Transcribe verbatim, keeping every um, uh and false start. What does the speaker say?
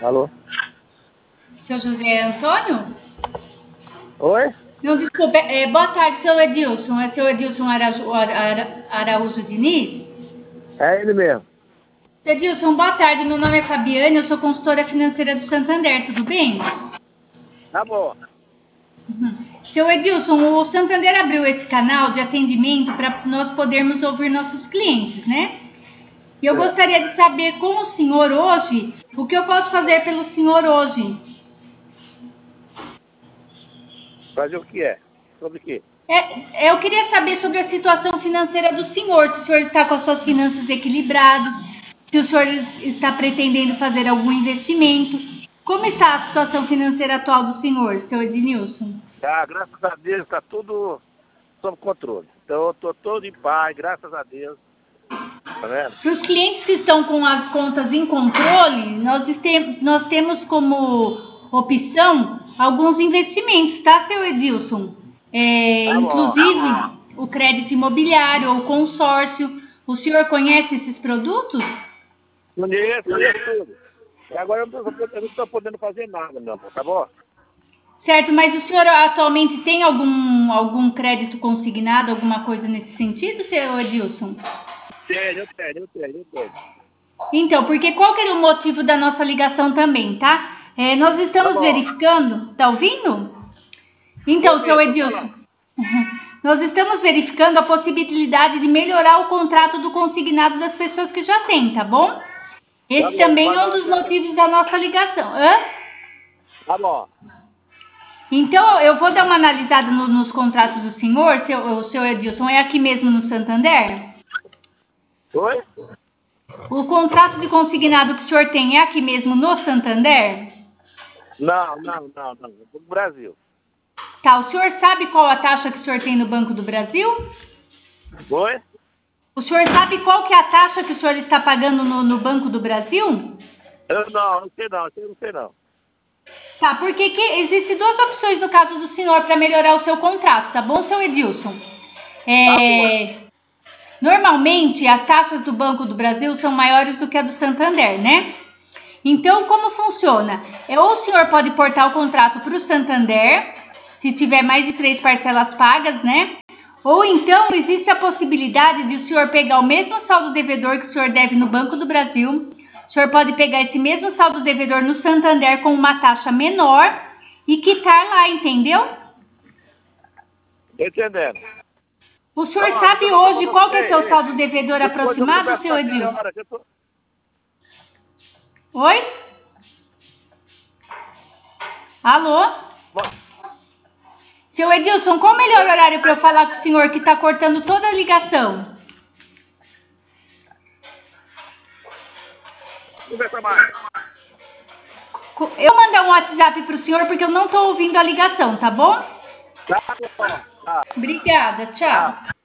Alô? Seu José Antônio? Oi? Não, desculpa. É, boa tarde, seu Edilson. É seu Edilson Araju, Ara, Araújo Diniz? É ele mesmo. Seu Edilson, boa tarde. Meu nome é Fabiane, eu sou consultora financeira do Santander, tudo bem? Tá bom. Seu Edilson, o Santander abriu esse canal de atendimento para nós podermos ouvir nossos clientes, né? E eu É. gostaria de saber com o senhor hoje, o que eu posso fazer pelo senhor hoje? Fazer o que é? Sobre o quê? É, eu queria saber sobre a situação financeira do senhor, se o senhor está com as suas finanças equilibradas, se o senhor está pretendendo fazer algum investimento. Como está a situação financeira atual do senhor, seu Ednilson? Ah, graças a Deus está tudo sob controle. Então eu tô todo em paz, graças a Deus. Tá vendo? Para os clientes que estão com as contas em controle, nós, este, nós temos como opção alguns investimentos, tá, seu Edilson? É, Tá bom. inclusive o crédito imobiliário ou consórcio. O senhor conhece esses produtos? Conheço, conheço tudo. E agora eu não tô, eu não tô podendo fazer nada, meu amor, tá bom? Certo, mas o senhor atualmente tem algum, algum crédito consignado, alguma coisa nesse sentido, seu Edilson? Tenho, eu tenho, eu tenho, eu tenho. Então, porque qual que era o motivo da nossa ligação também, tá? É, nós Tá estamos bom. verificando, tá ouvindo? Tô Então, seu ouvindo, tô Edilson, falando. nós estamos verificando a possibilidade de melhorar o contrato do consignado das pessoas que já têm, tá bom? Tá Esse bom, também mas é um nós dos já... motivos da nossa ligação. Hã? Tá bom. Então, eu vou dar uma analisada no- nos contratos do senhor, seu, o seu Edilson, é aqui mesmo no Santander? Oi? O contrato de consignado que o senhor tem é aqui mesmo no Santander? Não, não, não, não. Do Brasil. Tá, o senhor sabe qual a taxa que o senhor tem no Banco do Brasil? Oi? O senhor sabe qual que é a taxa que o senhor está pagando no, no Banco do Brasil? Eu não, não sei não, eu não sei não. Tá, porque que, existem duas opções no caso do senhor para melhorar o seu contrato, tá bom, seu Edilson? Tá bom. É, normalmente, as taxas do Banco do Brasil são maiores do que a do Santander, né? Então, como funciona? É, ou o senhor pode portar o contrato para o Santander, se tiver mais de três parcelas pagas, né? Ou então, existe a possibilidade de o senhor pegar o mesmo saldo devedor que o senhor deve no Banco do Brasil, o senhor pode pegar esse mesmo saldo devedor no Santander com uma taxa menor e quitar lá, entendeu? Tô entendendo. O senhor Não, mas eu sabe tô hoje falando... qual que é Ei, seu ei, saldo devedor depois eu aproximado, converso com seu a Edilson? senhora, que eu tô... Oi? Alô? Seu Edilson, qual o melhor horário para eu falar com o senhor que está cortando toda a ligação? Conversa mais. Eu vou mandar um WhatsApp para o senhor porque eu não estou ouvindo a ligação, tá bom? Tá bom. Tá, Obrigada, tá. tchau.